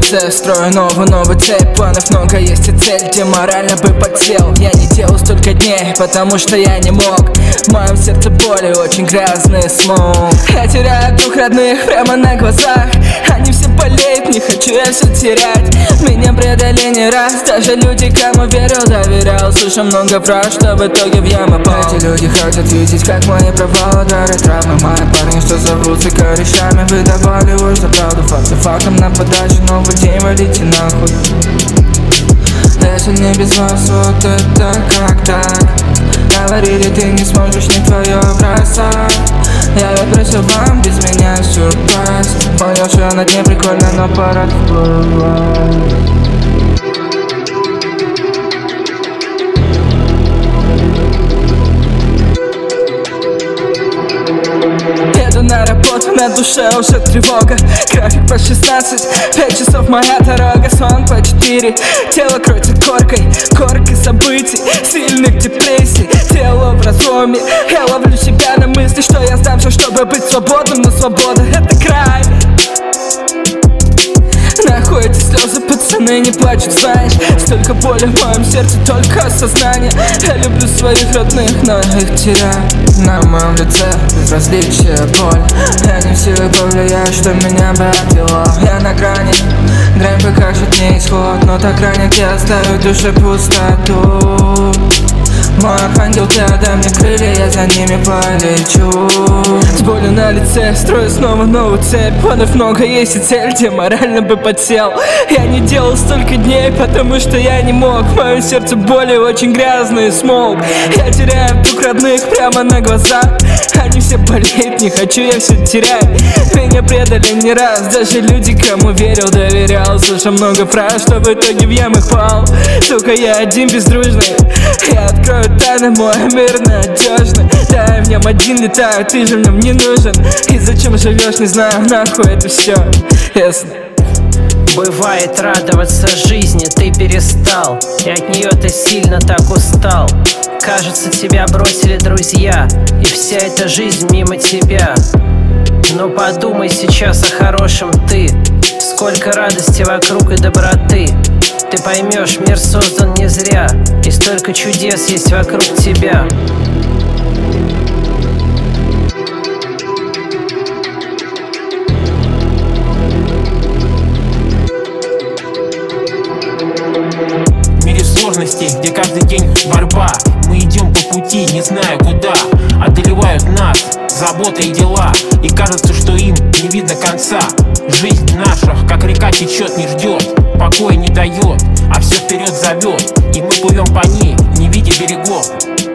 лице, строю новую цепь. Планов много, есть и цель, где морально бы подсел. Я не делал столько дней, потому что я не мог. В моем сердце боли, очень грязный смог. Я теряю двух родных прямо на глазах. Они все болеют, не хочу я все терять. Меня предали не раз, даже люди, кому верил, доверял. Слышал много фраз, что в итоге в яму пал. Эти люди хотят видеть, как мои провалы дарят травмы. Мои парни, что зовутся корешами, выдавали ложь за правду. Факты фактом на подачу, новый день валите нахуй. Если не без вас, вот это как так? Говорили, ты не сможешь, не твое бросать. Я ведь просил вам без меня сюрприз. Понял, что на дне прикольно, но пора всплывать. Еду на работу, на душе уже тревога. График по 16, 5 часов моя дорога. Сон по 4, тело кроется коркой событий, сильных депрессий. Тело в разломе, я ловлю себя на мысли, что я сдамся, чтобы быть свободным. Но свобода — это край. Находятся слезы, пацаны не плачут, знаешь. Столько боли в моем сердце, только осознание. Я люблю своих родных, но их теряю. На моем лице безразличие, боль. Я не в силах повлиять, что меня бы отвело. Я на грань покажет мне исход, но так ранит, я оставлю в душе пустоту. Мой ангел, ты отдай мне крылья, я за ними полечу. С болью на лице, строю снова новую цепь. Планов много, есть и цель, где морально бы подсел. Я не делал столько дней, потому что я не мог. В моем сердце боли, очень грязный смог. Я теряю вдруг родных прямо на глазах. Они все болеют, не хочу я все терять. Меня предали не раз, даже люди, кому верил, доверял. Слышал много фраз, что в итоге в ямах пал. Сука, я один бездружный. Я открою тайны, мой мир надежный. Да, я в нем один летаю, ты же в нем не нужен. И зачем живешь, не знаю, нахуй это все. Ясно. Бывает радоваться жизни, ты перестал, и от нее ты сильно так устал. Кажется, тебя бросили друзья, и вся эта жизнь мимо тебя. Но подумай сейчас о хорошем ты. Сколько радости вокруг и доброты. Ты поймешь, мир создан не зря, и столько чудес есть вокруг тебя. В мире сложностей, где каждый день борьба, мы идем по пути, не зная куда. Одолевают нас заботы и дела, и кажется, что им не видно конца. Жизнь наша, как река, течет, не ждет, покоя не дает, а все вперед зовет, и мы плывем по ней, не видя берегов.